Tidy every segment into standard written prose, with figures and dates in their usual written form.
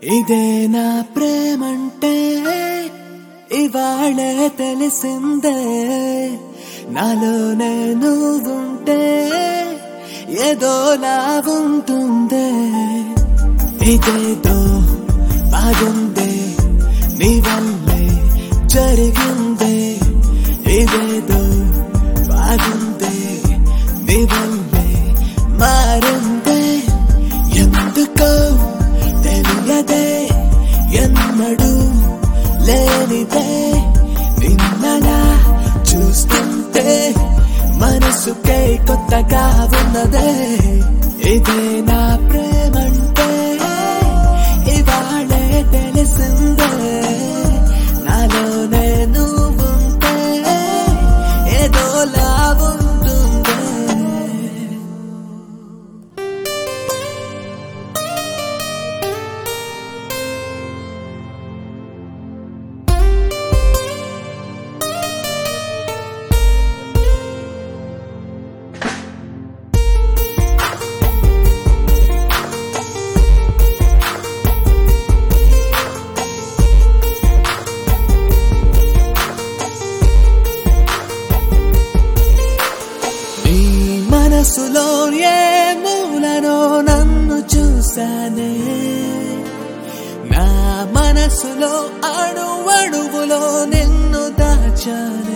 ఇదే నా ప్రేమంటే ఇవాళే తెలిసిందే నాలోనే నువ్వుంటే ఏదోలా ఉంటుందే ఇదేదో బాగుందే నీ వల్లే జరిగిందే ఇదేదో బాగుందే నీ వల్లే మారిందే ఎందుకో తెలియదే ఎన్నడూ లేనిదే నిన్నలా చూస్తుంటే మనసుకే కొత్తగా ఉన్నదే ఇదే నా ప్రేమంటే ఇవాళే తెలిసిందే నాలోనే నువ్వుంటే ఏదోలా ఉంటుందే మనసులో ఏ మూలనో నన్ను చూసానే నా మనసులో అణువణువులో నిన్ను దాచానే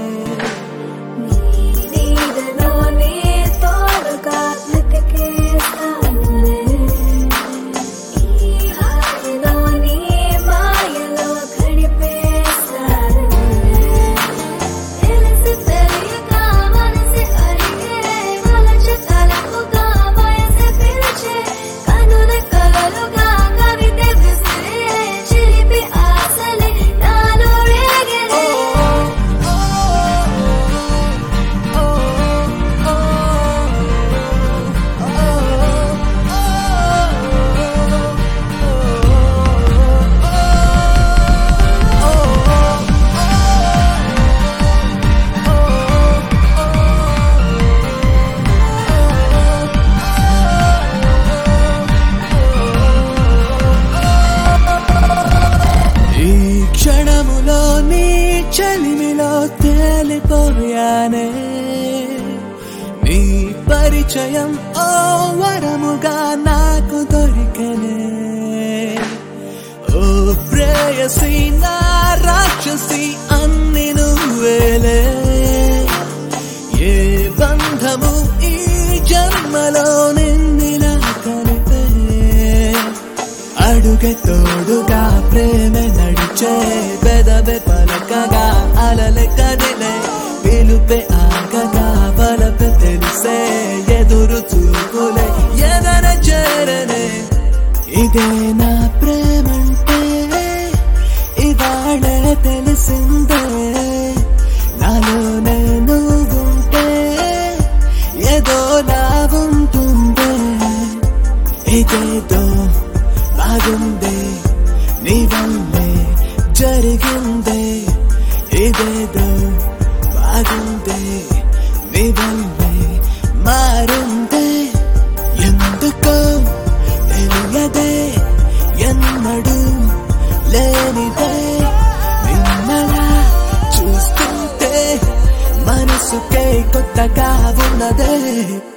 క్షణములో నీ చలిమిలో తేలిపోయానే నీ పరిచయం ఓ వరముగా నాకు దొరికనే ఓ ప్రేయసి నా రాక్షసి అన్ని నువ్వేలే ఏ బంధము ఈ జన్మలో నిన్నిలా కలిపే అడుగే తోడుగా ప్రేమ నడిచే పెదవే పలకగా అలలే కదిలే పిలుపే ఆగగా బలపే తెలిసే ఎదురు చూపులే ఎదన చేరనే ఇదే నా ప్రేమంటే ఇవాళే తెలిసిందే నాలోనే నువ్వుంటే ఏదోలా ఉంటుందే ఇదేదో బాగుందే నీ వల్లే జరిగిందే ఇదేదో బాగుందే నీ వల్లే మారిందే ఎందుకో తెలియదే ఎన్నడూ లేనిదే నిన్నలా చూస్తుంటే మనసుకే కొత్తగా ఉన్నదే